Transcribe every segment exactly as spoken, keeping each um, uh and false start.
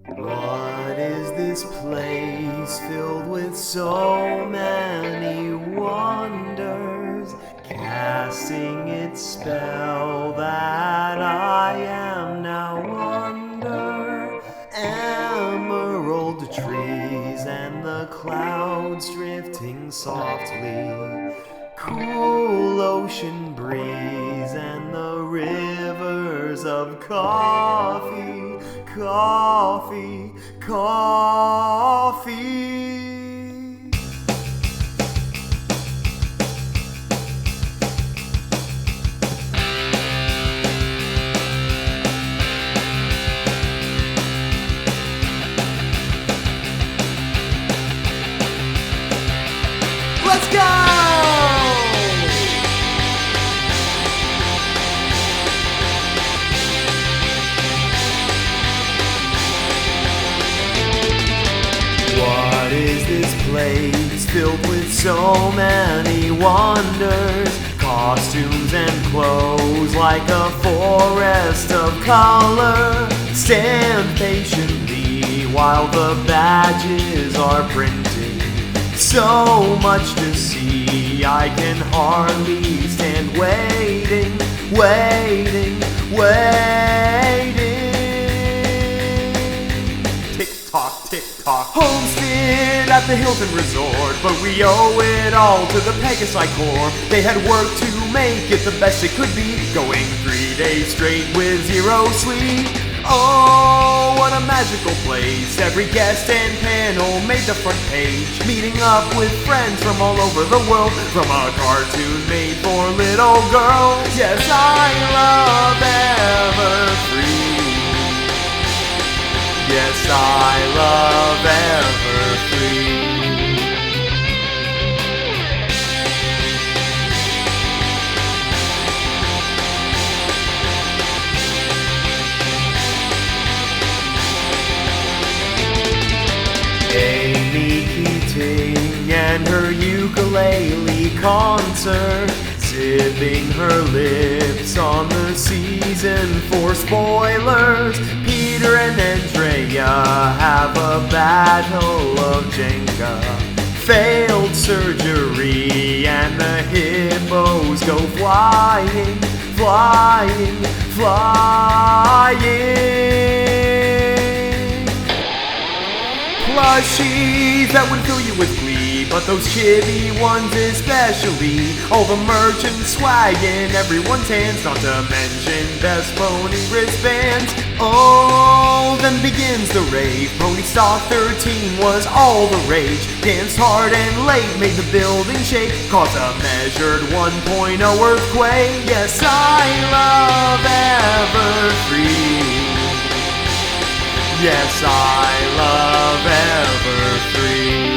What is this place filled with so many wonders, casting its spell that I am now under? Emerald trees and the clouds drifting softly, cool ocean breeze and the rivers of coffee, coffee, coffee. Let's go! What is this place filled with so many wonders, costumes and clothes like a forest of color? Stand patiently while the badges are printed. So much to see, I can hardly stand waiting, waiting, waiting. Tick-tock, tick-tock. Homestead at the Hilton Resort, but we owe it all to the Pegasi Corps. They had worked to make it the best it could be, going three days straight with zero sleep. Oh, what a magical place. Every guest and panel made the front page, meeting up with friends from all over the world, from a cartoon made for little girls. Yes, I love Everfree. Yes, I love Everfree. Amy Keating and her ukulele concert, zipping her lips on the season four spoilers. Peter and Andrea have a battle of Jenga, failed surgery, and the hippos go flying, flying, flying. Plushies that would fill you with glee, but those chibi ones especially. All the merch and swag in everyone's hands, not to mention best pony wristbands. Oh, then begins the rave. Pony Stock thirteen was all the rage. Danced hard and late, made the building shake, caused a measured one point oh earthquake. Yes, I love Everfree. Yes, I love Everfree.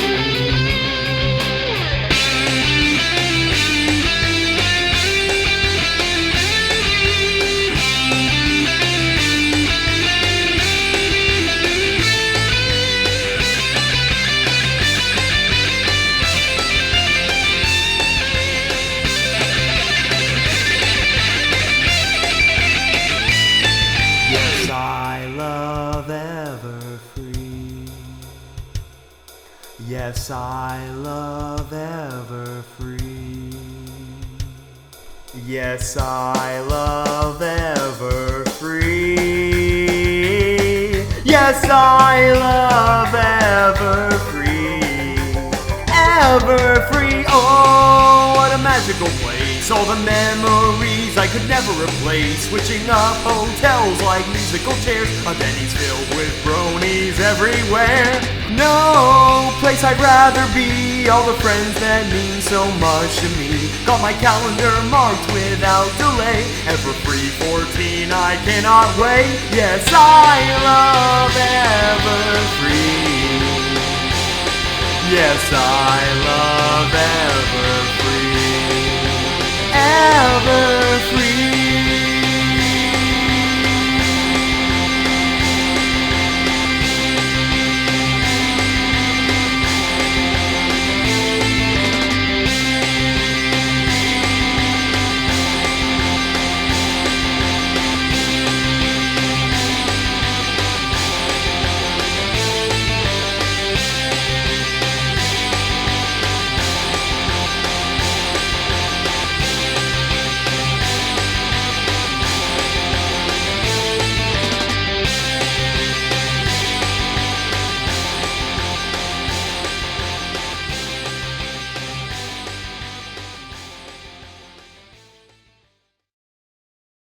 Yes, I love Everfree. Yes, I love Everfree. Yes, I love Everfree. Yes, I love Everfree. Everfree, oh, what a magical place. All the memories I could never replace. Switching up hotels like musical chairs. A Denny's filled with bronies everywhere. No place I'd rather be. All the friends that mean so much to me. Got my calendar marked without delay. Everfree fourteen, I cannot wait. Yes, I love Everfree. Yes, I love Everfree. Everfree.